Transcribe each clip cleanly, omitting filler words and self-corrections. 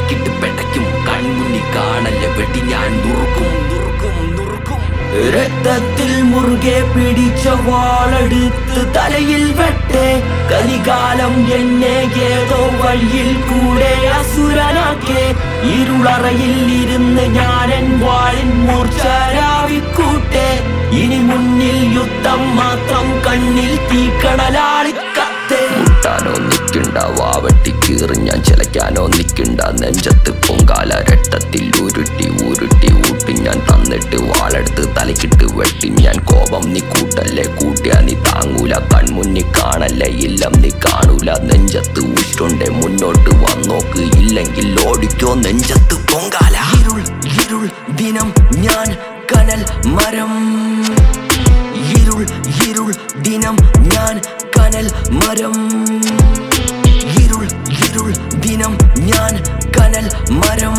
തലക്കിട്ട് പെടയ്ക്കും. കൺമുന്നി കാണല്ല വെട്ടി ഞാൻ നുറുക്കും. രക്തത്തിൽ മുറുകെ പിടിച്ച വാളെടുത്ത് തലയിൽ വെട്ടേ. കലികാലം എന്നെ ഏതോ വഴിയിൽ കൂടെ അസുരനാക്കേ. ഇരുളറയിൽ ഇരുന്ന് ഞാനൻ വാളിൻ മൂർച്ചരാവിക്കൂട്ടെ. ഇനി മുന്നിൽ യുദ്ധം മാത്രം, കണ്ണിൽ തീക്കണലാളിക്കത്തേ. മുട്ടാനോ നിൽക്കണ്ട വാവട്ടി കീറി ഞാൻ ചിലയ്ക്കാനോ നിൽക്കണ്ട. നെഞ്ചത്ത് പൊങ്കാല രക്തത്തിൽ ഉരുട്ടി ഊട്ടി ഞാൻ തന്നിട്ട് വാളെടുത്ത് തലക്കിട്ട് വെട്ടി ഞാൻ. കോപം നീ കൂട്ടല്ലേ, കൂട്ടിയാ നീ താങ്ങൂല. കൺമുന്നി കാണല്ലേ, ഇല്ലം നീ കാണൂല. നെഞ്ചത്ത് ഊറ്റുണ്ടേ, മുന്നോട്ട് വന്നോക്ക്, ഇല്ലെങ്കിൽ ഓടിക്കോ നെഞ്ചത്ത് പൊങ്കാല. ഇരുൾ ദിനം ഞാൻ കനൽ മരം. ഇരുൾ ദിനം ഞാൻ കനൽ മരം. ഇരുൾ ദിനം ഞാൻ കനൽ മരം.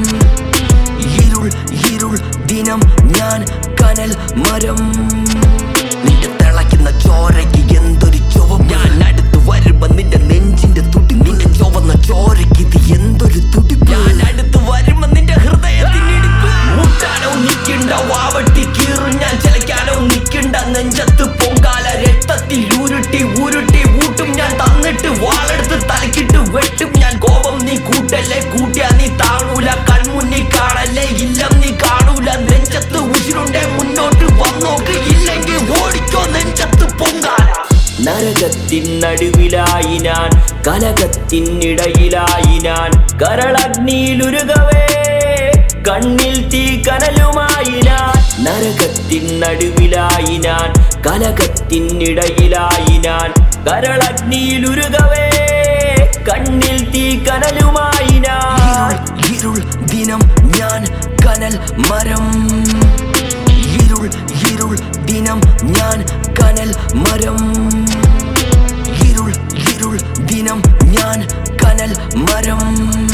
ഇരുൾ ദിനം ഞാൻ കനൽ മരം. നിന്റെ തിളയ്ക്കുന്ന ചോരയ്ക്ക് എന്തൊരു ചുവം. ഞാൻ അടുത്ത് വരുമ്പോ നിന്റെ നെഞ്ചിന്റെ തുടി. നിന്റെ ചുവന്ന ചോരയ്ക്ക് ഇത് എന്തൊരു തുടി. ഞാൻ അടുത്ത് വരുമ്പോ നിന്റെ ഹൃദയത്തിനിടിപ്പ്. മുട്ടാനോ നിൽക്കണ്ട വാവട്ടി കീറും ഞാൻ ചിലയ്ക്കാനോ നിൽക്കണ്ട. നെഞ്ചത്ത് പൊങ്കാല രക്തത്തിൽ ഉരുട്ടി ഊട്ടും ഞാൻ തന്നിട്ട് വാളെടുത്ത് തലക്കിട്ട് വെട്ടും ഞാൻ. കോപം നീ കൂട്ടല്ലേ, കൂട്ടിയാ നീ താങ്ങൂല. കൺമുന്നി കാണല്ലേ, ഇല്ലം നീ കാണൂല. നെഞ്ചത്ത് ഉശിരുണ്ടേ, മുന്നോട്ട് വന്നോക്ക്, ഇല്ലെങ്കിൽ ഓടിക്കോ നെഞ്ചത്ത് പൊങ്കാല. നരകത്തിൻ നടുവിലായി ഞാൻ, കലകത്തിനിടയിലായി ഞാൻ. കരളഗ്നിയിലുരുകവേ, കണ്ണിൽ തീ കനലുമായി ഞാൻ. നരകത്തിൻ നടുവിലായി ഞാൻ, കലകത്തിനിടയിലായി ഞാൻ. കരളഗ്നിയിലുരുകവേ, കണ്ണിൽ തീ കനലുമായി ഞാൻ. ഇരുൾ ദിനം ഞാൻ കനൽ മരം. ഇരുൾ ദിനം ഞാൻ കനൽ മരം. ഇരുൾ ദിനം ഞാൻ കനൽ മരം.